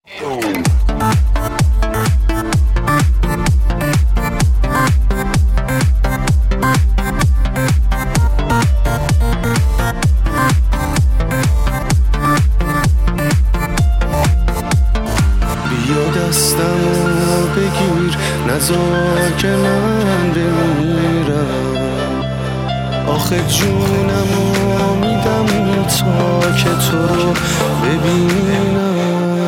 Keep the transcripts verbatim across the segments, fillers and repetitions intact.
بیا دستمو بگیر نذار که من بمیرم، آخه جونمو میدم تا که تو رو ببینم.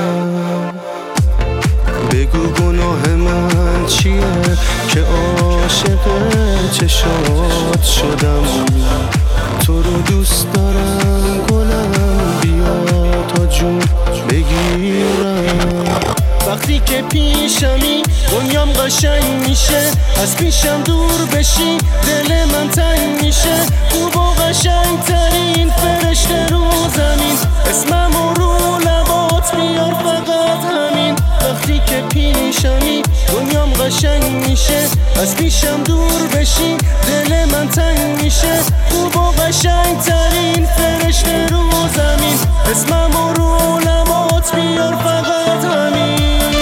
بگو گناه من چیه که عاشق چشات شدم، تو رو دوست دارم گلم، بیا تا جون بگیرم. وقتی که پیشمی دنیام قشنگ میشه، از پیشم دور بشی دل من تنگ میشه. خوب و قشنگ ترین فرشته رو زمین، اسمم رو لبات بیار فقط همین. وقتی که پیشمی دنیام قشنگ میشه، از پیشم دور بشی دل من تنگ میشه. خوب و قشنگ ترین فرشته رو زمین، اسمم رو لبات بیار فقط همین.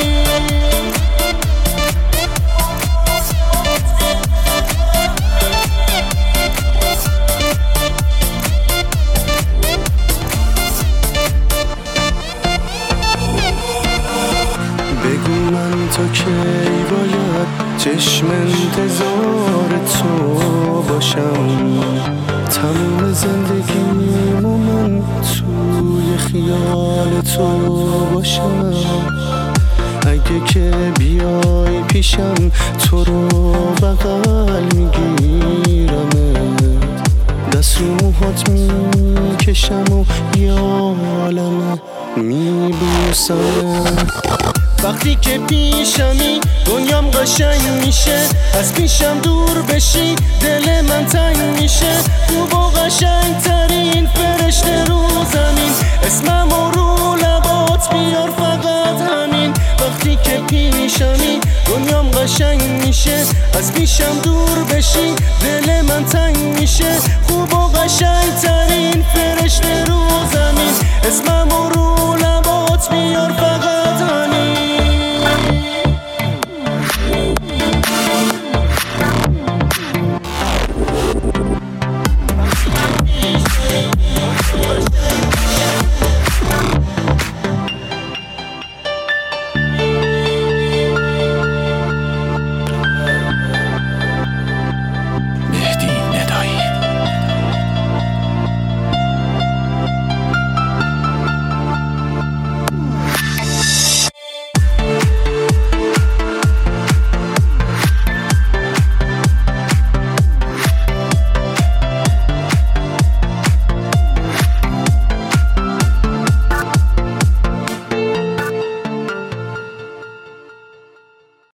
بگو من تا کی باید چشم انتظار تو باشم، تمام زندگیمو من توی خیال تو باشم. اگه که بیای پیشم تو رو بغل میگیرم، دست رو موهات میکشم و یا عالمه میبوسم. وقتی که پیشمی دنیام قشنگ میشه، از پیشم دور بشی دل من تنگ میشه. خوب و قشنگ ترین فرشته رو زمین، اسمم رو لبات بیار فقط همین. وقتی که پیشمی دنیام قشنگ میشه، از پیشم دور بشی دل من تنگ میشه. خوب و قشنگ ترین فرشته رو زمین، اسمم رو